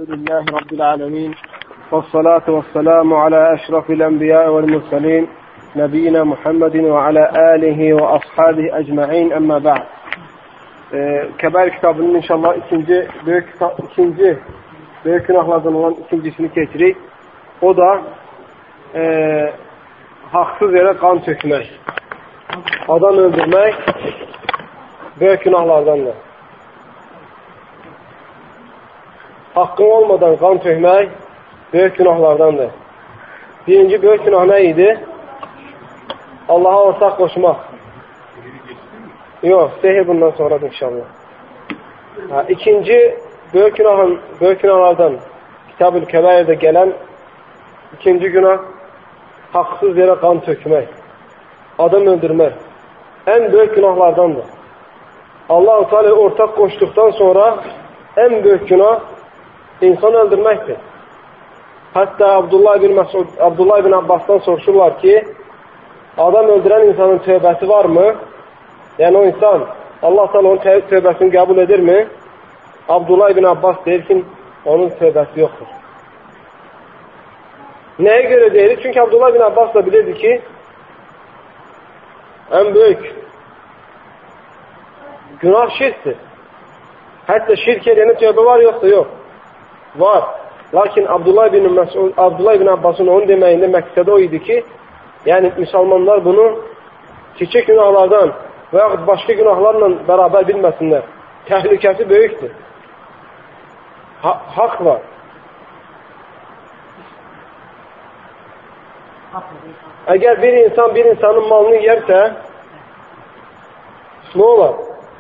Elhamdülillahi Rabbil alemin. Vessalatu vesselamu ala eşrafil enbiya vel mursalin. Nebiyyina Muhammedin ve ala alihi ve ashabihi ecma'in emma ba'd. Kebair kitabının inşallah ikinci büyük günahlardan olan ikincisini keçirik. O da haksız yere kan tökmek. Adam öldürmek büyük günahlardandır. Hakkın olmadan kan tökmek büyük günahlardandır. Birinci büyük günah ne idi? Allah'a ortak koşmak. Yok, sehir bundan sonradır inşallah. İkinci büyük günahlardan Kitab-ül Kebair'de gelen ikinci günah haksız yere kan tökmek, adam öldürmek en büyük günahlardandır. Allah-u Teala ortak koştuktan sonra en büyük günah insan öldürmektir. Hatta Abdullah bin Abbas'tan soruşurlar ki adam öldüren insanın tövbesi var mı? Yani o insan Allah Teala onun tövbesini kabul eder mi? Abdullah bin Abbas der ki onun tövbesi yoktur. Neye göre değil? Çünkü Abdullah bin Abbas da bilirdi ki en büyük günah şirktir. Hatta şirk edene tövbe var yoksa yok. Var. Lakin Abdullah bin Abbas'ın onun demeyinde məqsədi o idi ki yani Müslümanlar bunu küçük günahlardan veya başka günahlarla beraber bilmesinler. Tehlikesi büyüktür. Hak var. Eğer bir insan bir insanın malını yerse ne olur?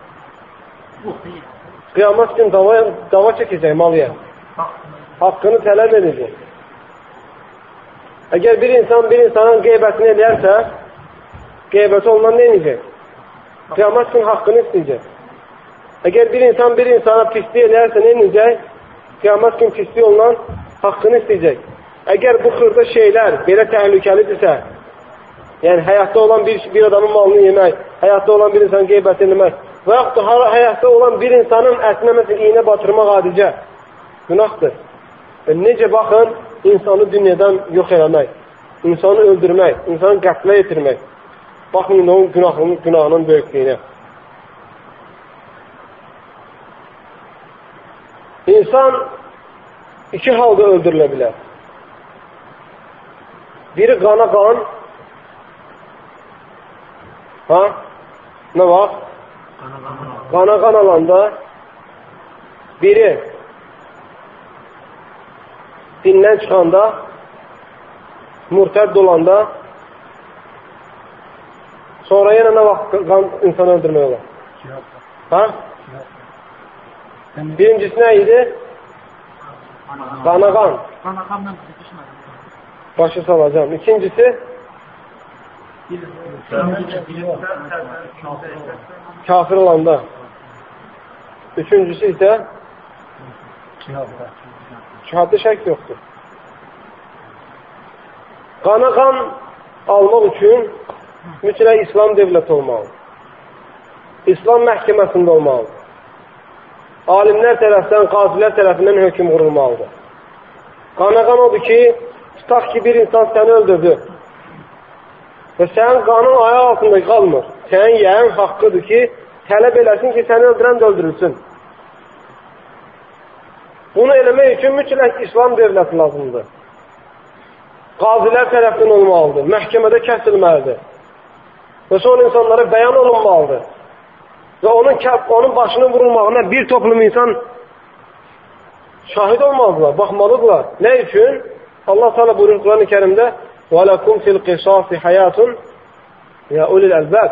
Kıyamet gün dava çekecek malıya. Hakkını talep edecek. Eğer bir insan bir insanın gıybetini ederse gıybeti ondan ne edecek? Kıyamet gün hakkını isteyecek. Eğer bir insan bir insana pisliği ederse ne edecek? Kıyamet gün pisliği ondan hakkını isteyecek. Eğer bu xırda şeyler belə təhlükəlidirsə, yani hayatta olan bir adamın malını yemək, hayatta olan bir insanın qeybət etmək və yaxud da hayatta olan bir insanın ətinə məsələn iğnə batırmaq adicə günahdır. Necə baxın, insanı dünyadan yox eləmək, insanı öldürmək, insanı qətlə yetirmək. Baxın onun günahının böyüklüyünə. İnsan iki halda öldürülə bilər. Biri qana qan. Ne var? Qana qan alanda biri dindən çıxanda murtəd olanda sonra yenə nə vaxt qan insanı öldürmək olar? Birincisi nə idi? Qana qan. Başı salacağım. İkincisi kafir olanda. Üçüncüsü ise cihadda şək yoxdur. Qana qan almaq üçün mütləq İslam devləti olmalıdır. İslam məhkəməsində olmalıdır. Alimlər tərəfindən, qazilər tərəfindən hökm qurulmalıdır. Qana qan odur ki, tutaq ki bir insan səni öldürdü və sənin qanın ayağı altında qalmır. Sənin yəyin haqqıdır ki, tələb eləsin ki, səni öldürən də öldürülsün. Bunu eləmək üçün mütləq İslam devləti lazımdır. Qazilər tərəfindən olmalıdır, məhkəmədə kəsilməlidir. Və sonra insanlara bəyan olunmalıdır. Və onun başının vurulmağına bir toplum insan şahid olmalıdırlar, baxmalıdırlar. Nə üçün? Allah Teala buyurur Kur'an-ı Kerim'de وَلَكُمْ فِي الْقِصَاصِ حَيَاتٌ يَا اُلِي الْأَلْبَابِ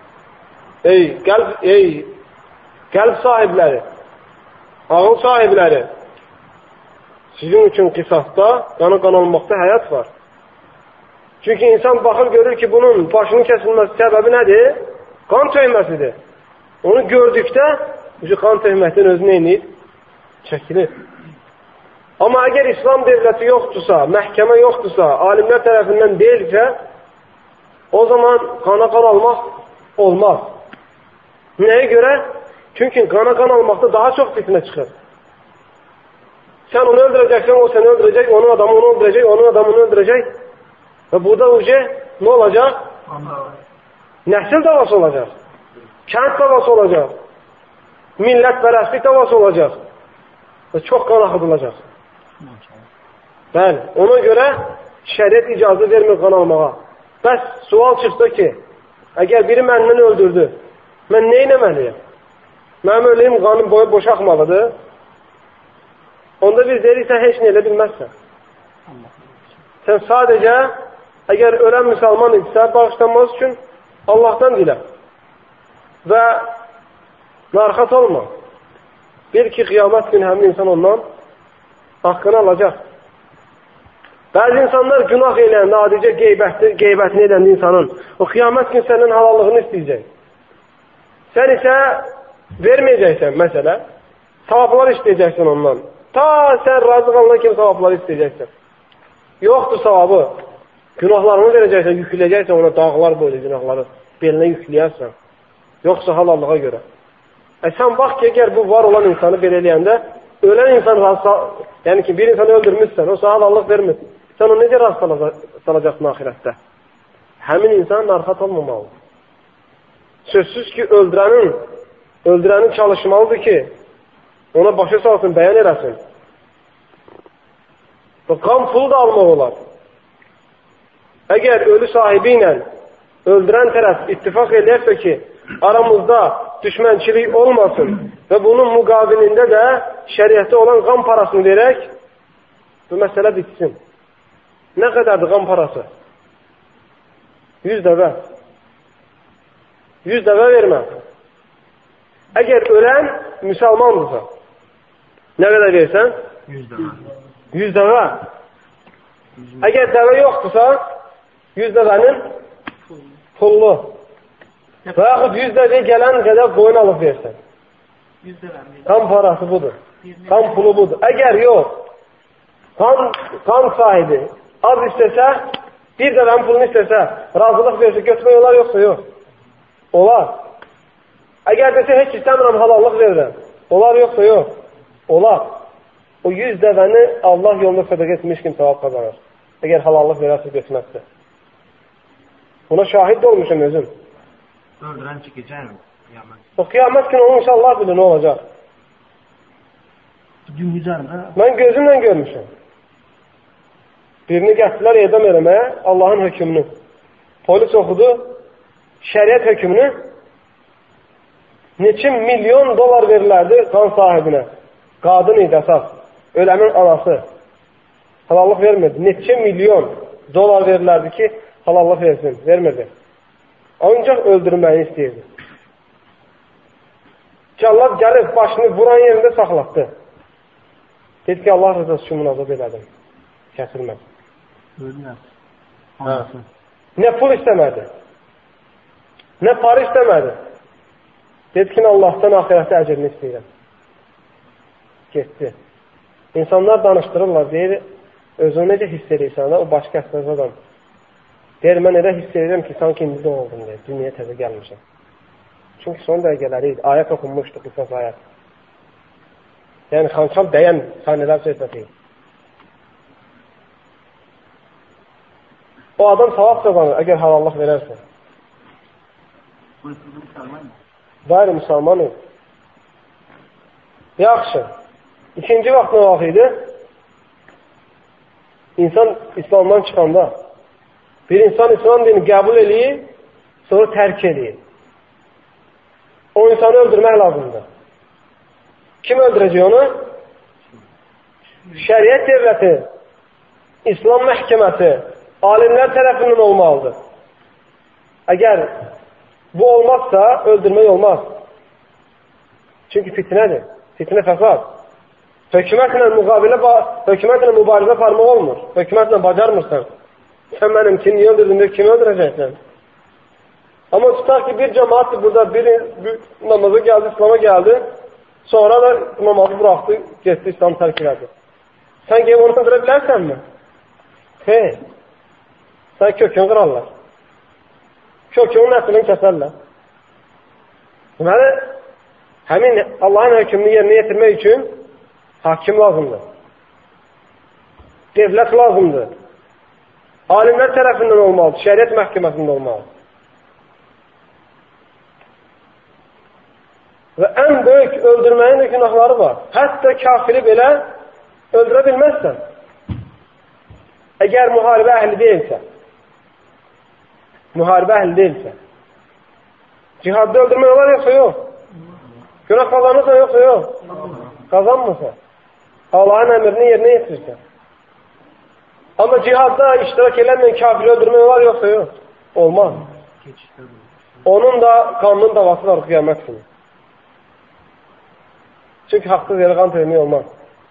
Ey kalp sahipleri, ağıl sahipleri, sizin için kısasta, kanı kan olmakta hayat var. Çünkü insan bakır görür ki bunun başının kesilmesi sebebi nedir? Kan töymesidir. Onu gördükte bu kan töyməkdən özü neyinir? Çəkilir. Ama eğer İslam devleti yoktursa, məhkəmə yoktursa, alimler tərəfindən deyilsə, o zaman kana kan almaq olmaz. Neye göre? Çünkü kana kan almakta daha çok fitne çıkar. Sen onu öldüreceksen o seni öldürecek, onun adamı onu öldürecek, onun adamı onu öldürecek. Ve burada ne olacak? Nesil davası olacak. Kent davası olacak. Millətpərəstlik davası olacaq. Və çox qan axıdılacaq. Bəli, ona görə şəriət icazə vermir qan almağa. Bəs sual çıxdı ki, əgər biri məndən öldürdü, mən nə etməliyəm? Mənim öləyim qanım boyu boşaqmalıdır. Onda biz deyirik, sən heç nə elə bilməzsən. Sən sadəcə, əgər ölən müsəlman idisə, bağışlanması üçün Allahdan dilə. Və narxat olma. Bil ki, qiyamət günü həmin insan ondan haqqını alacaq. Bəzi insanlar günah edən, nadicə qeybətini edən insanın o qiyamət günü sənin halallığını istəyəcək. Sən isə verməyəcəksən, məsələ, savablar istəyəcəksən ondan. Ta sən razı qalana kimi savabları istəyəcəksən. Yoxdur savabı. Günahlarını verəcəksən, yükləyəcəksən ona dağlar boylu günahları belinə yükləyərsən. Yoxsa halallığa görə. Sən bax ki, əgər bu var olan insanı belə eləyəndə, ölən insan yəni ki, bir insanı öldürmüşsən, o sana halallıq vermir. Sən o necə rast salacaqsın ahirətdə? Həmin insan narxat olmamalıdır. Sözsüz ki, öldürənin çalışmalıdır ki, ona başa salsın, bəyan eləsin. Qan pulu da almaq olar. Əgər ölü sahibi ilə öldürən tərəf ittifaq eləyərsə ki, aramızda düşmənçilik olmasın və bunun müqabilində də şəriətdə olan qan parasını verək, bu məsələ bitsin. Nə qədərdir qan parası? 100 dəvə. 100 dəvə vermə. Əgər ölən müsəlmandırsa, nə qədər versən? 100 dəvə. 100 dəvə. Əgər dəvə yoxdursa, 100 dəvənin pullu. Və yaxud 100 dəvəyə gələn qədər qoyun alıb versən. Qan parası budur. Qan pulu budur. Əgər yox, qan sahibi az istəsə, bir dəvənin pulunu istəsə, razılıq versə, götürmək olar, yoxsa yox? Olar. Əgər desə, heç istəmirəm, halallıq verirəm. Olar, yoxsa yox? Olar. O 100 dəvəni Allah yolunda sədəq etmiş kimi savab qazanır. Əgər halallıq verərsə, götürməzsə. Buna şahid də olmuşam özüm. Öldürən çıxacaq mı? O qiyamət günü onu inşallah bilir, nə olacaq? Mən gözümlə görmüşəm. Birini gətirdilər edam eləməyə, Allahın hökmünü. Polis oxudu, şəriət hökmünü. Neçə milyon dolar verirlərdi qan sahibinə. Qadın idi əsas, öləmin anası. Halallıq vermirdi. Neçə milyon dolar verirlərdi ki, halallıq versin, vermirdi. Ancaq öldürməyi istəyirdi. Cəllad gəlib, başını vuran yerində saxlatdı. Dedi ki, Allah rızası üçün azad elədim. Kəsilməz. Nə pul istəmədi, nə para istəmədi. Dedi ki, Allahdan ahirətə əcrini istəyirəm. Getdi. İnsanlar danışdırırlar, deyir, özünü necə hiss edirsən, o başqa əsas adam. Deyir, mən elə hiss edirəm ki, sanki indi də oldum, deyir, dünyaya təzə gəlmişəm. Çünki son dəqiqələri idi, ayət oxunmuşdu, qısas ayət. Yəni, xançam dəyən saniyələr söhbəti. O adam savab qazanır, əgər halallıq verərsə. Qayri müsəlmanı. Yaxşı. İkinci vaxt nə vaxt idi? İnsan İslamdan çıxanda bir insan İslam dini qəbul eləyir, sonra tərk eləyir. O insanı öldürmək lazımdır. Kim öldürəcək onu? Şəriət devləti, İslam məhkəməsi, alimlər tərəfindən olmalıdır. Əgər bu olmazsa, öldürmək olmaz. Çünki fitnədir. Fitnə fəsad. Hökumətlə mübarizə aparmaq olmur. Hökumətlə bacarmırsan. Sən mənim kim niyə öldürdün, kimi öldürəcəksən? Amma tutaq ki, bir cəmaatdır burada, bir namaza gəldi, İslam'a gəldi, sonra da namazı bıraxdı, getdi, İslam'ı tərk elədi. Sən gəlib onu öldürə bilərsənmi? Xeyr. Sən kökünü qırarlar. Kökünün nəslini kəsərlər. Deməli, həmin Allahın hökmünü yerinə yetirmək üçün hakim lazımdır. Devlət lazımdır. Alimlər tərəfindən olmalıdır, şəriət məhkəməsində olmalıdır. Və ən böyük öldürməyin də günahları var. Hətta kafiri belə öldürə bilməzsən. Əgər müharibə əhli deyilsə. Müharibə əhli deyilsə. Cihadda öldürmək olar yoxsa yox? Günah qazanırsan yoxsa yox? Qazanmırsan. Allah'ın əmrini yerinə yetirirsən. Amma cihadda iştirak eləməyən kafiri öldürmək olar yoxsa yox? Olmaz. Onun da qanunun davası var qiyamət günü. Çünki haqsız yerə qan tökmək olmaz.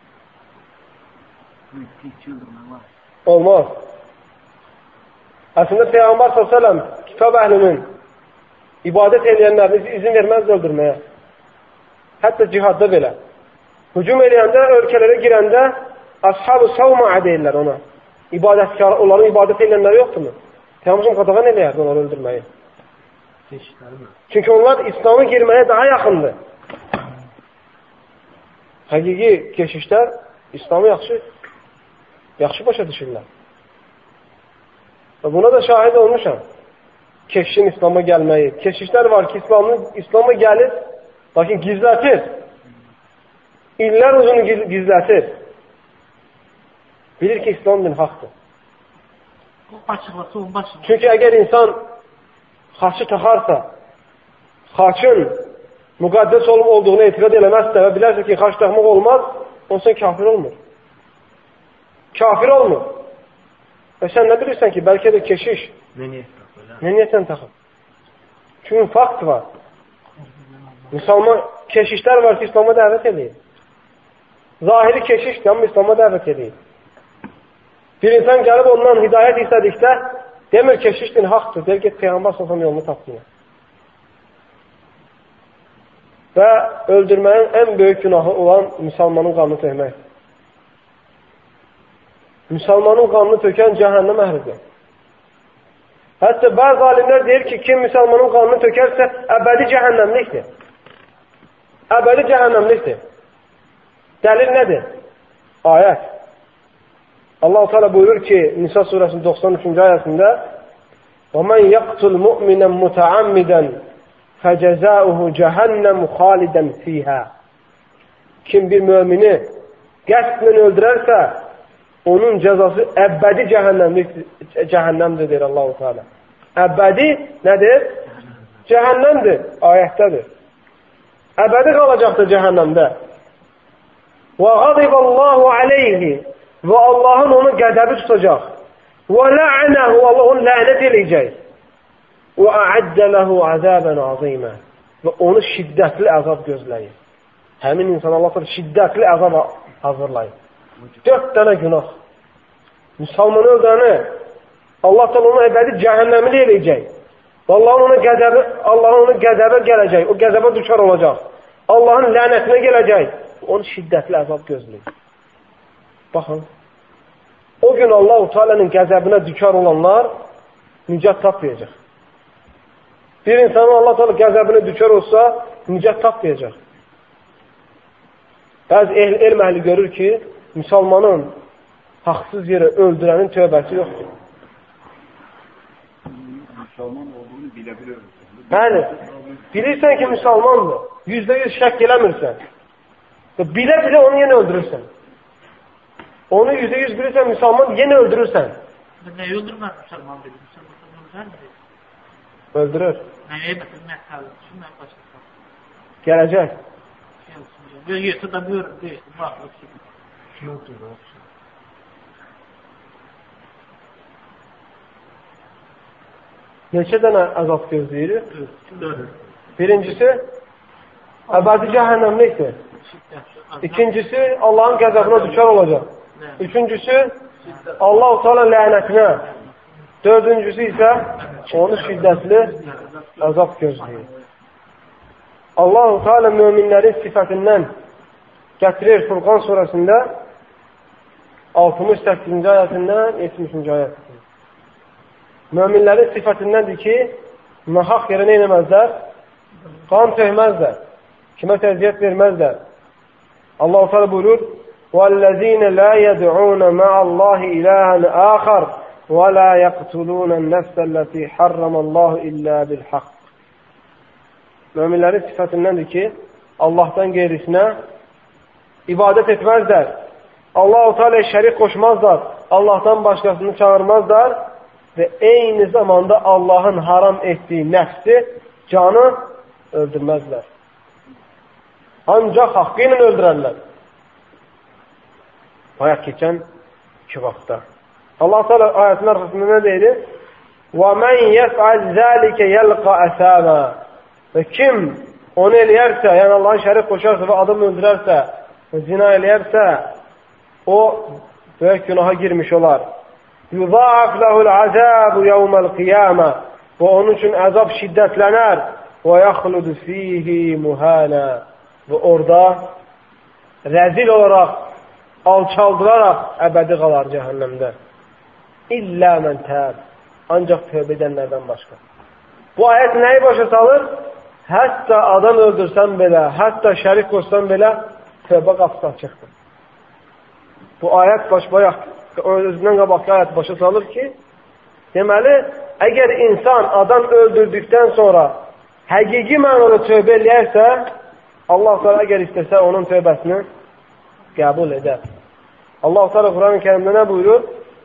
Olmaz. Əslində Peyğəmbər s.ə.v kitab əhlinin ibadət eləyənlərini izin verməz öldürməyə. Hətta cihadda belə. Hücum eləyəndə, ölkələrə girəndə Ashab-ı Savma'a deyirlər ona. İbadətkar, onların ibadət eləyənləri yoxdur mu? Peyğəmbər qadağan eləyərdi onları öldürməyi. Çünki onlar İslam'a girməyə daha yaxındır. Həqiqi keşişlər İslam'ı yaxşı başa düşürlər. Və buna da şahid olmuşam. Keşişin İslam'a gəlməyi. Keşişlər var ki, İslam'a gəlir, lakin gizlətir. İllər uzunu gizlətir. Bilir ki, İslam din haqdır. Çünki əgər insan xaçı taxarsa, xaçın müqəddəs olub olduğunu etiqad eləməzsə və bilərsə ki, xaç taxmaq olmaz, onsun kafir olmur. Kafir olmur. Və sən nə bilirsən ki, bəlkə də keşiş nə niyyətən taxır? Çünki fakt var. Müsəlman keşişlər var ki, İslam'a dəvət edir. Zahiri keşişdir, amma İslam'a dəvət edir. Bir insan gəlib ondan hidayət istədikdə demir keşişdir, haqdır, deyir ki, Peyğəmbər s.ə.v yolunu tapsınlar. Və öldürməyin ən böyük günahı olan müsəlmanın qanını tökməkdir. Müsəlmanın qanını tökən cəhənnəm əhlidir. Hətta bəzi alimlər deyir ki, kim müsəlmanın qanını tökərsə, əbədi cəhənnəmlikdir. Əbədi cəhənnəmlikdir. Dəlil nədir? Ayət. Allah-u Teala buyurur ki, Nisa surəsinin 93-cü ayəsində وَمَنْ يَقْتُلْ مُؤْمِنًا مُتَعَمِّدًا فَجَزَاؤُهُ جَهَنَّمُ خَالِدًا فِيهَا Kim bir mümini qəsdlə öldürərsə, onun cəzası əbədi cəhənnəmdir, deyir Allah-u Teala. Əbədi nədir? Cəhənnəmdir, ayətdədir. Əbədi qalacaqdır cəhənnəmdə. وَغَضِبَ اللّٰهُ عَلَيْهِ Və Allahın onu qədəbi tutacaq. وَلَعْنَهُ Allah onu lənət eləyəcək. وَأَعَدَّ لَهُ عَذَابًا عَظِيمًا Və onu şiddətli əzab gözləyir. Həmin insan Allah şiddətli əzab hazırlayır. 4 dənə günah. Müsəlmanı öldürəni Allah onu əbədi cəhənnəmli eləyəcək. Allahın onu qədəbə gələcək. O qədəbə düşər olacaq. Allahın lənətinə gələcək. Onu şiddətli əzab gözləyir. Baxın. O gün Allah-u Teala'nın qəzəbinə dükar olanlar nicat tapmayacaq. Bir insanın Allah-u Teala qəzəbinə dükar olsa nicat tapmayacaq. Bəzi elm əhli görür ki, müsəlmanın haqsız yerə öldürənin tövbəsi yoxdur. Müsəlman olduğunu bilə-bilə öldürür. Bəli. Bilirsən ki, müsəlmandır. %100 şək eləmirsən. Bilə-bilə onu yenə öldürürsən. Onu %100 bilirsən, müsəlman yenə öldürürsən. Nə öldürmez müsəlman dedi? Müsəlman öldürür. Nəyə məsələn, nə başlasın? Gələcək. Yetə də buyur, deyir, baxılıb. Neçə dənə əzab gözləyir? Birincisi, əbədi cəhənnəmlikdir. İkincisi, Allahın qəzəbinə düşər olacaq. Üçüncüsü, Allah-u Teala lənətinə. Dördüncüsü isə onu şiddətli əzab gözləyir. Allah-u Teala möminlərin sifətindən gətirir Furqan surəsində 68-ci ayəsindən 70-ci ayəsindən. Möminlərin sifətindəndir ki, nahaq yerə nə eləməzlər? Qan tökməzlər. Kimə təziyyət verməzlər. Allah-u Teala buyurur, وَالَّذ۪ينَ لَا يَدْعُونَ مَعَ اللّٰهِ إِلَٰهًا آخَرٍ وَلَا يَقْتُلُونَ النَّفْسَ الَّتِي حَرَّمَ اللّٰهُ إِلَّا بِالْحَقِّ. Müminlerin sıfatındandır ki Allah'tan gerisine ibadet etmezler. Allah-u Teala'ya şerik koşmazlar. Allah'tan başkasını çağırmazlar. Ve aynı zamanda Allah'ın haram ettiği nefsi, canı öldürmezler. Ancak hakkıyla öldürürler. Ayak geçen iki vakta. Allah Teala ayetin arkasında ne dedi? وَمَنْ يَفْعَلْ ذَٰلِكَ يَلْقَ أَثَامًا. Ve kim onu eləyərsə, yani Allah'ın şərik koşarsa ve adamı öldürərsə, zina eləyərsə, o böyük günaha girmiş olar. يُضَاعَفْ لَهُ الْعَذَابُ يَوْمَ الْقِيَامَةِ. Ve onun için azab şiddetlənər. وَيَخْلُدُ ف۪يهِ مُهَانًا. Ve orada rezil olarak, alçaldırarak ebedi qalar cəhənnəmdə. İllə mən təb. Ancaq tövbə edənlərdən başqa. Bu ayet neyi başa salır? Hətta adam öldürsən belə, hətta şərik qoşsan belə, tövbə qapısı açıqdır. Bu ayet başbayaq, özündən qabaqki ayet başa salır ki, deməli, əgər insan adam öldürdükdən sonra həqiqi mənada tövbə eləyərsə, Allah Teala əgər istəsə onun tövbəsini qəbul edər. Allah Teala Quran-ı Kərimdə nə buyurur?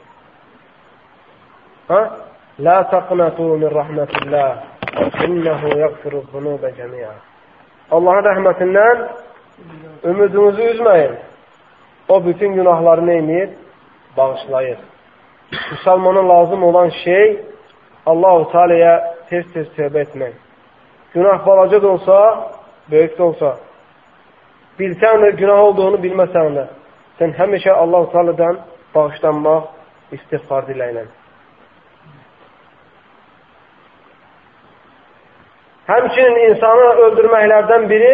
La taqnatu min rahmetillah. İnnehu yaghfiru zunuba cemi'a. Allah'ın rəhmətindən ümidinizi üzməyin. O bütün günahları neynir? Bağışlayır. Müslümana lazım olan şey Allah-u Teala'ya tez-tez tövbə etmək. Günah balaca da olsa, böyük də olsa, bilsən də günah olduğunu bilməsən də, sən həmişə Allah-u Teala'dan bağışlanmaq, istiğfar diləyən. Həmçinin insanı öldürməklərdən biri,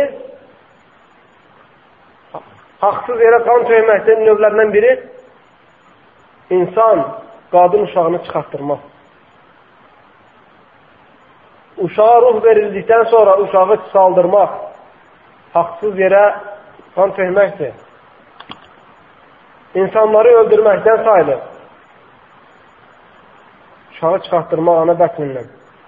haqsız yerə qan töyməkdən növlərdən biri, insan qadın uşağını çıxartdırmaq. Uşağa ruh verildikdən sonra uşağı saldırmaq, haqsız yerə qan töyməkdir. İnsanları öldürməkdən sayılır. Uşağı çıxartdırmaq ana bətnindən.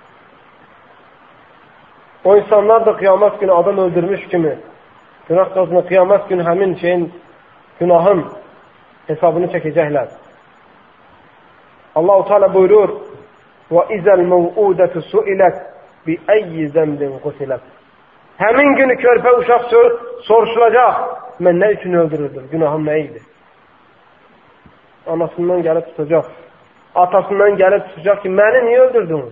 O insanlar da qiyamət günü adam öldürmüş kimi, günah qazını qiyamət günü həmin şeyin, günahın hesabını çəkəcəklər. Allah-u Teala buyurur, وَإِذَا الْمَوْعُودَةُ سُئِلَتْ بِأَيِّ زَنْبٍ قُتِلَتْ. Həmin günü körpə uşaq soruşulacaq, mən nə üçün öldürürdüm, günahım nə idi? Anasından gəlib tutacaq, atasından gəlib tutacaq ki, məni niyə öldürdünüz?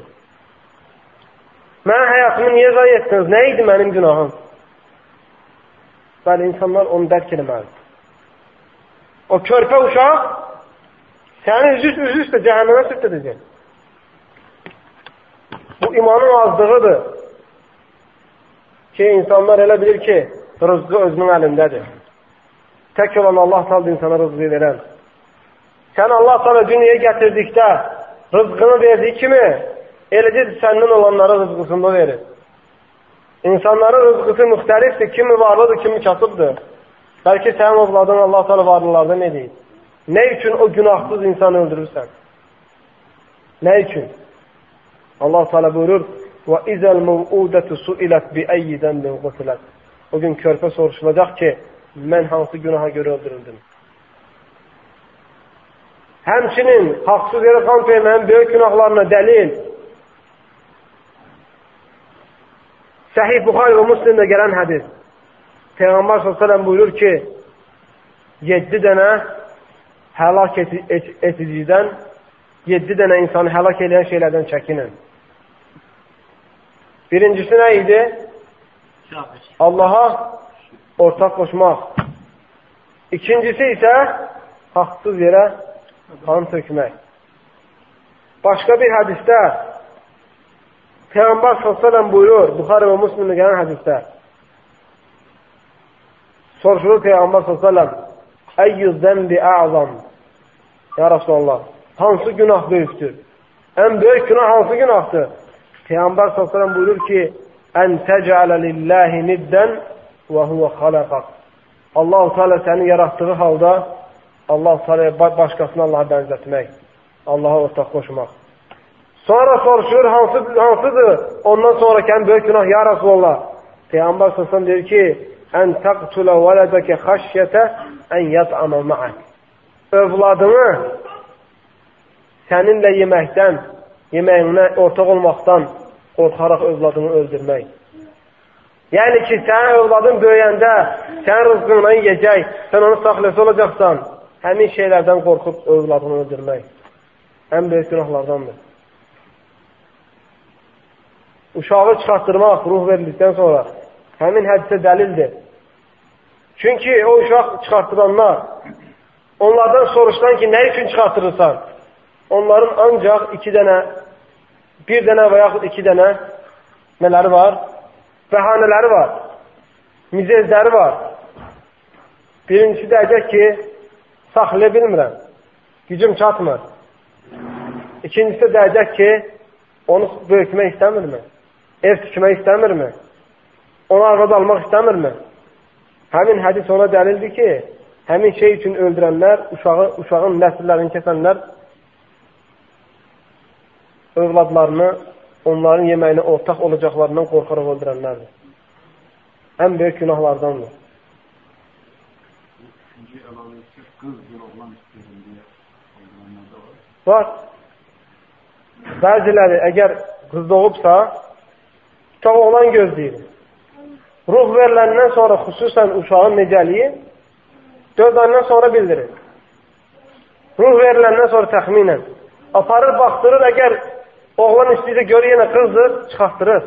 Mənim həyatımı niyə zayi etdiniz? Nə idi mənim günahım? Bəli, insanlar onu dərk eləməlidir. O körpə uşaq səni üz-üstə cəhənnəmə sürt edəcək. Bu imanın azlığıdır ki, insanlar elə bilir ki, rızqı özünün əlindədir. Tək olan Allah Teala insana rızqı verən. Sən Allah Teala dünyaya gətirdikdə rızqını verdiyi kimi, eləcə səndən olanlara rızqısını verir. İnsanların rızqısı müxtəlifdir. Kimi varlıdır, kimi kasıbdır. Bəlkə sənin ovladın Allah Teala varlılarda nə deyir? Nə üçün o günahsız insanı öldürürsən? Nə üçün? Allah Teala buyurur: وَإِذَا الْمَوْعُودَةُ سُئِلَتْ بِأَيِّ ذَنْبٍ قُتِلَتْ. O gün körpə soruşulacaq ki, mən hansı günaha görə öldürüldüm? Həmçinin haqsız yerə qan töyməyən böyük günahlarına dəlil Səhih Buxari və Müslimdə gələn hədis. Peyğəmbər s.ə.v buyurur ki, 7 dənə həlak edicidən, 7 dənə insanı həlak edən şeylərdən çəkinin. Birincisi nə idi? Allaha ortaq qoşmaq. İkincisi isə haqsız yerə qan tökmək. Başqa bir hədisdə Peyğəmbər s.ə.v buyurur, Buxari və Müslimdə gələn hədisdə, soruşulur Peyğəmbər s.ə.v, Əyyü zəmbi ə'zam, Ya Rasulallah, hansı günah böyükdür? Ən böyük günah hansı günahdır? Peyğəmbər s.ə.v buyurur ki, Ən təcələ lilləhi niddən və huvə xaləqaq. Allah-u Teala səni yaratdığı halda Allah-u Teala'ya başqasına Allah'a bənzətmək, Allah'a ortaq qoşmaq. Sonra soruşur, hansıdır? Ondan sonraki böyük günah, ya Resulallah. Peyğəmbər sallallahu deyir ki, ən təqtula vələdəkə xəşyətə ən yət'ama ma'ak. Övladını səninlə yeməkdən, yeməyinə ortaq olmaqdan qorxaraq övladını öldürmək. Yəni ki, sənin övladın böyüyəndə, sənin rızqınla yiyəcək, sən onu saxləsi olacaqsan, həmin şeylərdən qorxub övladını öldürmək. Ən böyük günahlardandır. Uşağı çıxartdırmaq ruh verildikdən sonra həmin hədisə dəlildir. Çünki o uşaq çıxartdıranlar onlardan soruşdan ki, nə üçün çıxartdırırsan? Onların ancaq bir dənə və yaxud 2 dənə nələri var? Bəhanələri var. Mizezləri var. Birincisi deyəcək ki, saxlaya bilmirəm. Gücüm çatmır. İkincisi deyəcək ki, onu böyütmək istəmirmi? Ev tikmək istəmirmi? Onu arvad almaq istəmirmi? Həmin hədis ona dəlildir ki, həmin şey üçün öldürənlər, uşağın nəsillərini kəsənlər övladlarını, onların yeməyinə ortaq olacaqlarından qorxaraq öldürənlərdir. Ən böyük günahlardandır. Var. Bəziləri əgər qız doğubsa, uşaq oğlan gözləyir. Ruh veriləndən sonra xüsusən uşağın necəliyi 4 aydan sonra bildirir. Ruh veriləndən sonra təxminən aparır, baxdırır, əgər oğlan istəyirsə görür yenə qızdır, çıxartdırır.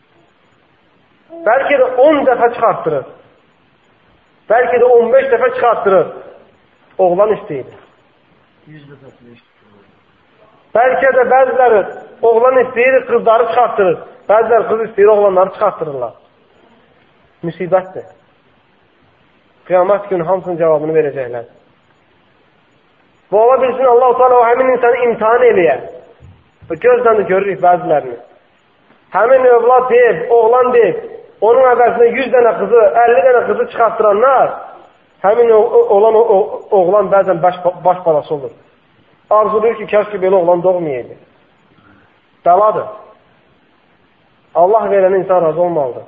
Bəlkə də 10 dəfə çıxartdırır. Bəlkə də 15 dəfə çıxartdırır. Oğlan istəyir. 100 dəfə istəyir. Bəlkə də bəziləri oğlan istəyir, qızları çıxartdırır. Bəziləri qız istəyir, oğlanları çıxartdırırlar. Müsibətdir. Qiyamət günü hamısının cavabını verəcəklər. Bu ola bilsin, Allah-u Teala o həmin insanı imtihan eləyə. Gözlə də görürük bəzilərini. Həmin övlad deyib, oğlan deyib, onun əvəzində 100 dənə qızı, 50 dənə qızı çıxartdıranlar, həmin olan oğlan bəzən baş balası olur. Arzulur ki, kəşki belə oğlan doğmayaydı. Bəladır. Allah verən insan razı olmalıdır.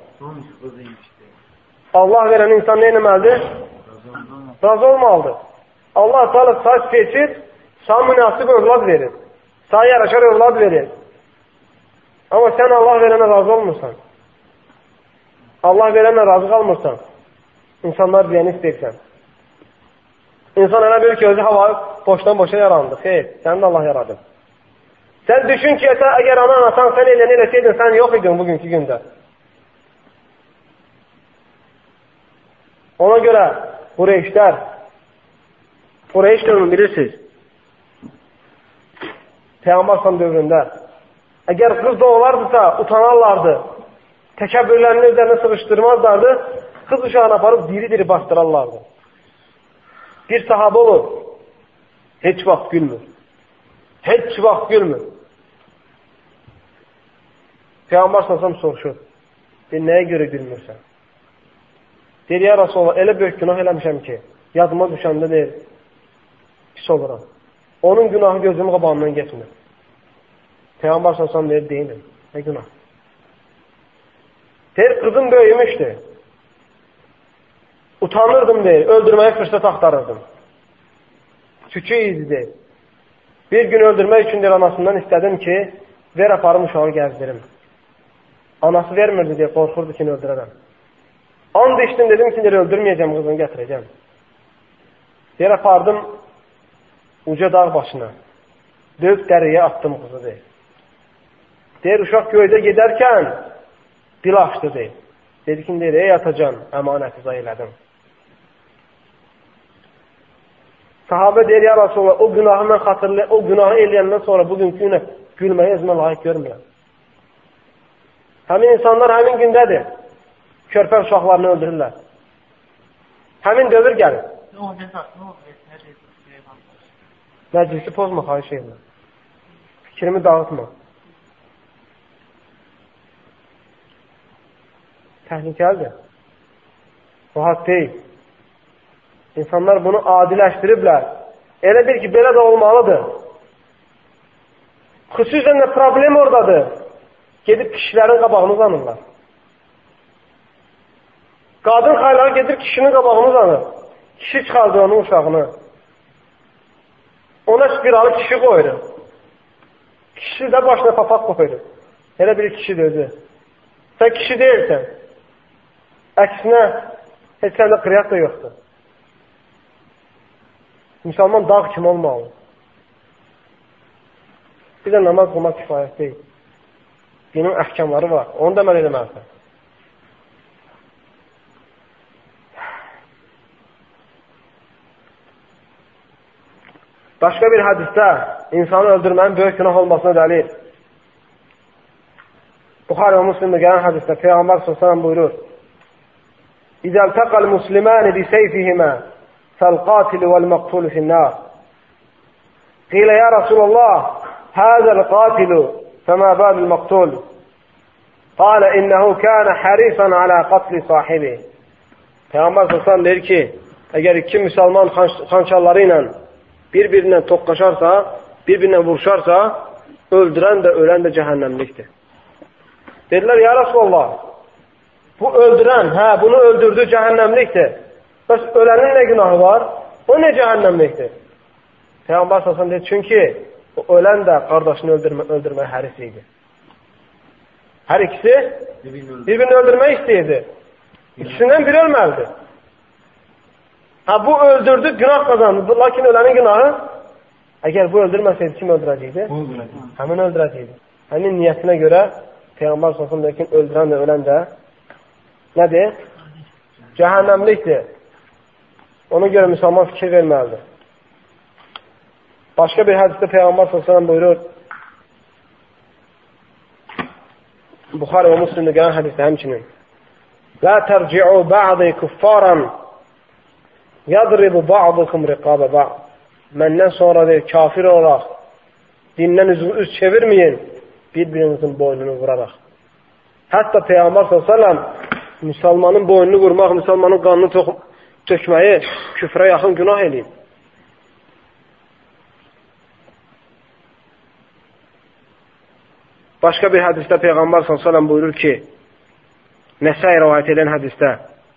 Allah verən insan nə etməlidir? Razı olmalıdır. Allah Teala sağ seçir, sağ münasib övlad verir. Sağ yaraşar övlad verir. Amma sən Allah verənə razı olmursan. Allah verənə razı qalmırsan. İnsanlar deyəni istəyirsən. İnsan elə bilir ki, özü hava boşdan boşa yarandı. Xeyr, səni də Allah yaradı. Sən düşün ki, əgər atan sən eləsəydin, sən yox idin bugünkü gündə. Ona görə Qureyş dövrünü bilirsiniz. Peyğəmbər sallallahu dövründə əgər qız doğulardısa utanarlardı, təkəbbürlərini üzərinə sıvışdırmazlardı, qız uşağını aparıb diri-diri bastırarlardı. Bir sahabə olur, heç vaxt gülmür. Heç vaxt gülmür. Peyğəmbər sallallahu soruşur, nəyə görə gülmürsən? Deyir, ya Rasulullah, elə böyük günah eləmişəm ki, yadıma düşəndə deyir, pis oluram. Onun günahı gözümün qabağından geçmir. Peyğəmbər sallallahu deyir, deyilim, nə günah? Deyir, qızım böyümüşdü. Utanırdım deyir, öldürməyə fürsət axtarırdım. Küçük izdi. Bir gün öldürmək üçün deyir, anasından istədim ki, ver aparım uşağı gəzdirim. Anası vermirdi deyə qorxurdu ki, öldürərəm. And içdim, dedim ki, öldürməyəcəm, qızını gətirəcəm. Deyir, apardım uca dağ başına. Döyüb dəriyə attım qızı deyir. Deyir, uşaq göydə gedərkən dil açdı deyir. Dedi ki, deyir, ey atacan, əmanəti zay elədim. Sahabə deyir, ya Rasulullah, o günahı mən xatırlayım, o günahı eləyəndən sonra bugünkü günə gülməyə özümə layiq görmürəm. Həmin insanlar həmin gündədir. Körpə uşaqlarını öldürürlər. Həmin dövr gəlir. Məclisi pozma, xahiş edirəm. Fikrimi dağıtma. Təhlükəlidir. O haqq deyil. İnsanlar bunu adiləşdiriblər. Elə bil ki, belə də olmalıdır. Xüsusən də problem oradadır. Gedib kişilərin qabağını uzanırlar. Qadın xayları gedib kişinin qabağını uzanır. Kişi çıxardır onun uşağını. Ona spiralı kişi qoyur. Kişi də başına papaq qoyur. Elə bir kişidir özü. Sən kişi deyirsən. Əksinə, heç səndə qriyyat da yoxdur. Müsəlman dağ kimi olmalı. Bir də namaz qılmaq kifayət deyil. Dinin əhkamları var. Onu da əməl eləməlisən. Başqa bir hədisdə insanı öldürmənin böyük günah olmasına dəlil. Buxari və Müslimdə gələn hədisdə Peyğəmbər s.ə.v buyurur: İzəl təqəl musliməni biseyfihimə fəl-qatilu vəl-məqtulu fin-nar. Qilə ya Rasulallah, həzəl qatilu fəmə bədil-məqtul. Qalə innəhu kənə hərifən alə qatli sahibi. Peyğəmbər s.ə.v deyir ki, əgər iki müsəlman xançalları ilə bir-birinə toqqaşarsa, bir-birinə vuruşarsa, öldürən də, ölən də cəhənnəmlikdir. Dedilər, ya Rasulallah, bu öldürən, bunu öldürdü, cəhənnəmlikdir. Bəs ölənin nə günahı var? O nə cəhənnəmlikdir? Peyğəmbər s.ə.v deyir, çünki o ölən də qardaşını öldürməyə həris idi. Hər ikisi bir-birini öldürmək istəyirdi. İkisindən biri ölməlidir. Bu öldürdü, günah qazandı. Lakin ölənin günahı, əgər bu öldürməsəydi, kim öldürəcəkdi? Həmin öldürəcəkdi. Həmin niyyətinə görə Peyğəmbər s.ə.v deyir ki, öldürən də, ölən də nədir? Cəhənnəmlikdir. Ona görə müsəlman fikir verməlidir. Başqa bir hədisdə Peyğəmbər s.ə.v buyurur, Buxari və Müslimdə gələn hədisdə həmçinin: Lə tərci'u ba'di kuffaran yadribu ba'dukum riqabə ba'd. Məndən sonra deyir, kafir olaraq dindən üz çevirməyin, bir-birinizin boynunu vuraraq. Hətta Peyğəmbər s.ə.v müsəlmanın boynunu vurmaq, müsəlmanın qanını tökməyi küfrə yaxın günah eləyib. Başqa bir hədisdə Peyğəmbər s.ə.v buyurur ki, Nəsai rivayət edən hədisdə: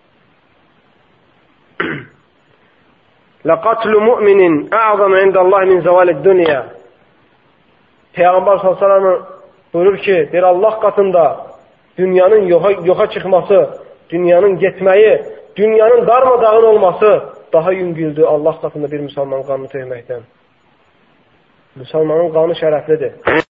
Laqatlu mu'minin a'zamu indallahi min zavalid-dunya. Peyğəmbər s.ə.v buyurur ki, deyir, Allah qatında dünyanın yoxa çıxması, dünyanın getməyi, dünyanın darmadağın olması daha yüngüldür Allah qatında bir müsəlmanın qanını töyməkdən. Müsəlmanın qanı şərəflidir.